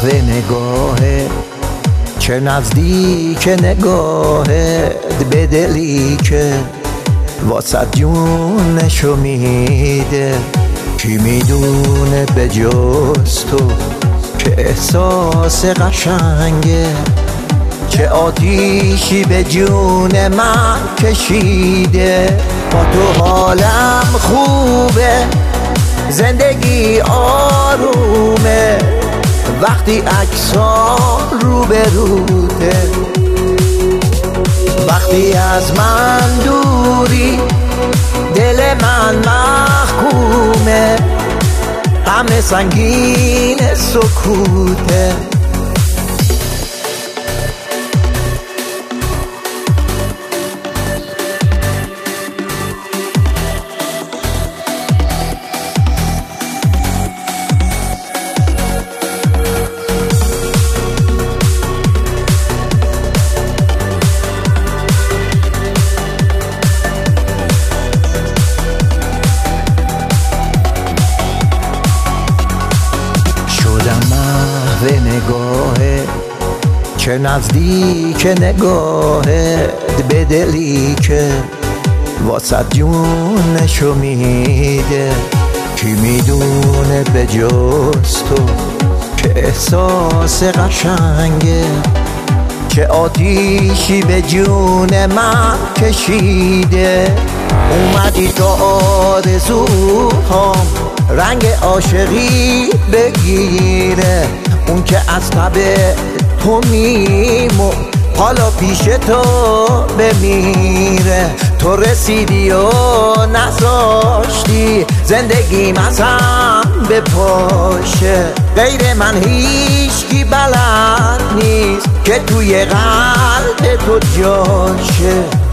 محو نگاهه، چه نزدیک نگاهت به دلی که واسه جونشو میده. کی میدونه به جز تو که احساس قشنگه، چه آتیشی به جون من کشیده. با تو حالم خوبه، زندگی آرومه، وقتی عکس‌ها رو به روته. وقتی از من دوری دل من محکومه، غم سنگین سکوته. محو نگاهه، چه نزدیک نگاهت به دلی که واسه جونشو میده. کی میدونه به جز تو که احساس قشنگه، چه آتیشی به جون من کشیده. اومدی تو آرزوهام رنگ عاشقی بگیره، اون که از تب تو میمون حالا پیش تو بمیره. تو رسیدی و نذاشتی زندگی مزم به پاشه، غیر من هیچکی بلد نیست که توی قلب تو جاشه.